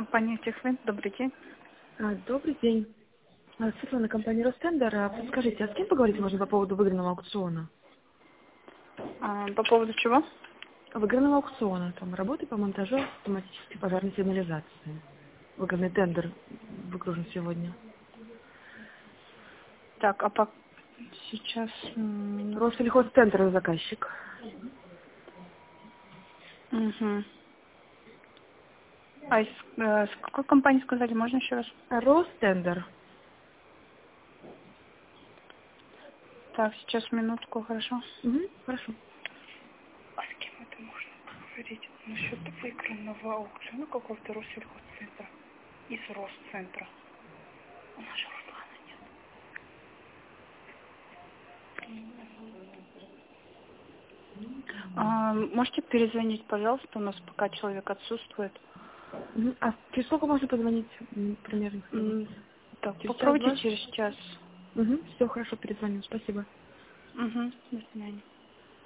Компания Техвин, добрый день. Добрый день. Светлана, компания Ростендер. Подскажите, а с кем поговорить можно по поводу выигранного аукциона? По поводу чего? Выигранного аукциона. Там работы по монтажу автоматической пожарной сигнализации. Выигранный тендер выкружен сегодня. Так, сейчас минуту. Россельхозцентр заказчик. Угу. С какой компании сказали? Можно еще раз? Ростендер. Так, сейчас минутку, хорошо. Хорошо. А с кем это можно поговорить? Насчет выигранного аукциона какого-то Россельхозцентра. Из Росцентра. У нас же Руслана нет. Можете перезвонить, пожалуйста, у нас пока человек отсутствует. А через сколько можно позвонить примерно? Так, Через попробуйте час-два? через час. Все, хорошо, перезвоню. Спасибо. До свидания.